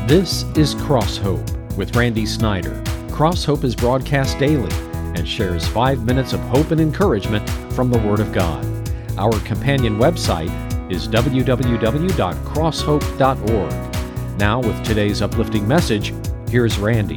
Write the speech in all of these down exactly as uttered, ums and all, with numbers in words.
This is Cross Hope with Randy Snyder. Cross Hope is broadcast daily and shares five minutes of hope and encouragement from the Word of God. Our companion website is w w w dot cross hope dot org. Now, with today's uplifting message, here's Randy.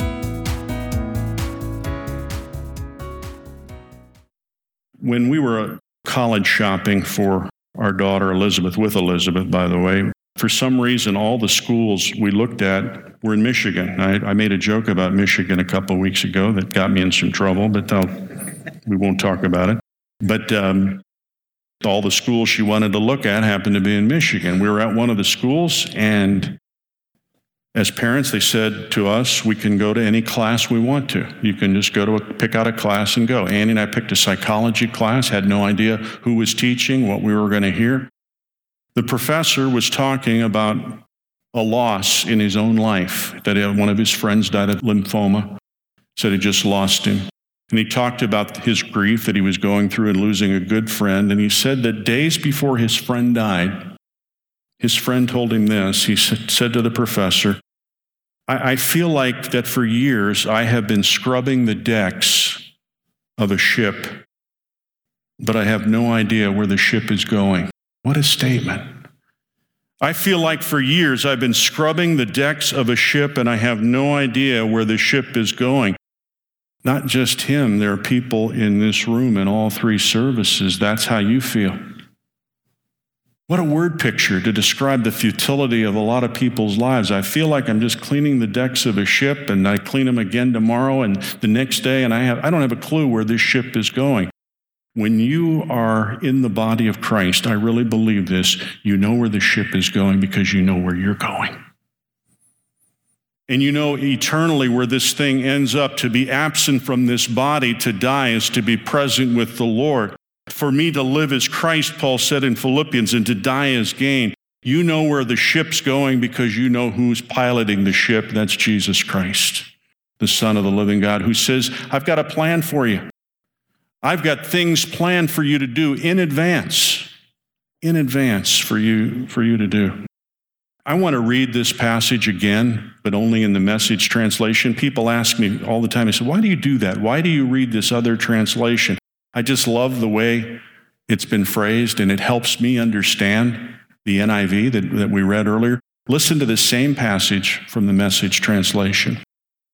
When we were college shopping for our daughter Elizabeth, with Elizabeth, by the way, for some reason, all the schools we looked at were in Michigan. I, I made a joke about Michigan a couple of weeks ago that got me in some trouble, but I'll, we won't talk about it. But um, all the schools she wanted to look at happened to be in Michigan. We were at one of the schools, and as parents, they said to us, we can go to any class we want to. You can just go to a, pick out a class and go. Annie and I picked a psychology class, had no idea who was teaching, what we were going to hear. The professor was talking about a loss in his own life, that one of his friends died of lymphoma, said he just lost him. And he talked about his grief that he was going through and losing a good friend. And he said that days before his friend died, his friend told him this. He said to the professor, I, I feel like that for years I have been scrubbing the decks of a ship, but I have no idea where the ship is going. What a statement. I feel like for years I've been scrubbing the decks of a ship and I have no idea where the ship is going. Not just him, there are people in this room in all three services. That's how you feel. What a word picture to describe the futility of a lot of people's lives. I feel like I'm just cleaning the decks of a ship and I clean them again tomorrow and the next day and I have I don't have a clue where this ship is going. When you are in the body of Christ, I really believe this, you know where the ship is going because you know where you're going. And you know eternally where this thing ends up. To be absent from this body, to die, is to be present with the Lord. For me to live is Christ, Paul said in Philippians, and to die is gain. You know where the ship's going because you know who's piloting the ship. That's Jesus Christ, the Son of the living God, who says, I've got a plan for you. I've got things planned for you to do in advance, in advance for you, for you to do. I want to read this passage again, but only in the Message translation. People ask me all the time, they say, why do you do that? Why do you read this other translation? I just love the way it's been phrased, and it helps me understand the N I V that, that we read earlier. Listen to the same passage from the Message translation.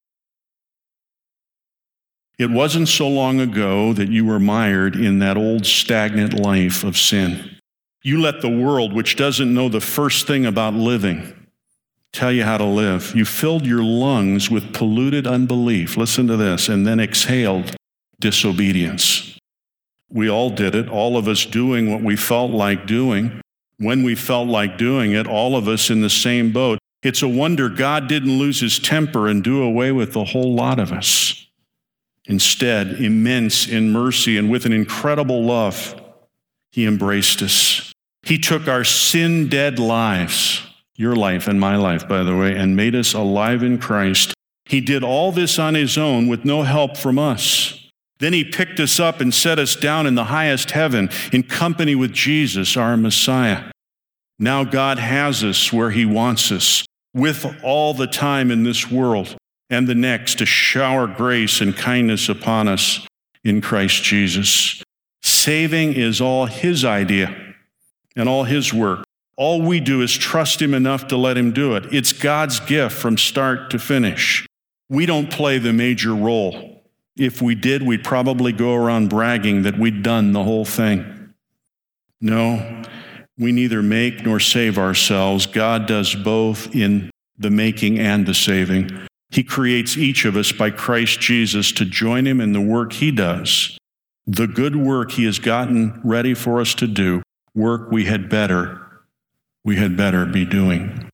It wasn't so long ago that you were mired in that old stagnant life of sin. You let the world, which doesn't know the first thing about living, tell you how to live. You filled your lungs with polluted unbelief, listen to this, and then exhaled disobedience. We all did it, all of us doing what we felt like doing. When we felt like doing it, all of us in the same boat. It's a wonder God didn't lose his temper and do away with a whole lot of us. Instead, immense in mercy and with an incredible love, he embraced us. He took our sin-dead lives, your life and my life, by the way, and made us alive in Christ. He did all this on his own with no help from us. Then he picked us up and set us down in the highest heaven in company with Jesus, our Messiah. Now God has us where he wants us, with all the time in this world and the next to shower grace and kindness upon us in Christ Jesus. Saving is all his idea and all his work. All we do is trust him enough to let him do it. It's God's gift from start to finish. We don't play the major role. If we did, we'd probably go around bragging that we'd done the whole thing. No, we neither make nor save ourselves. God does both in the making and the saving. He creates each of us by Christ Jesus to join him in the work he does, the good work he has gotten ready for us to do, work we had better, we had better be doing.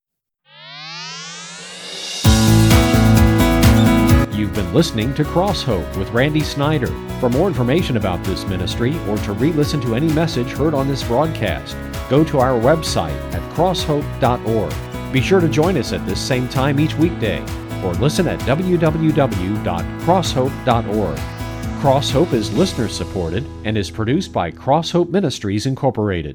You've been listening to Cross Hope with Randy Snyder. For more information about this ministry or to re-listen to any message heard on this broadcast, go to our website at cross hope dot org. Be sure to join us at this same time each weekday, or listen at w w w dot cross hope dot org. Cross Hope is listener-supported and is produced by Cross Hope Ministries, Incorporated.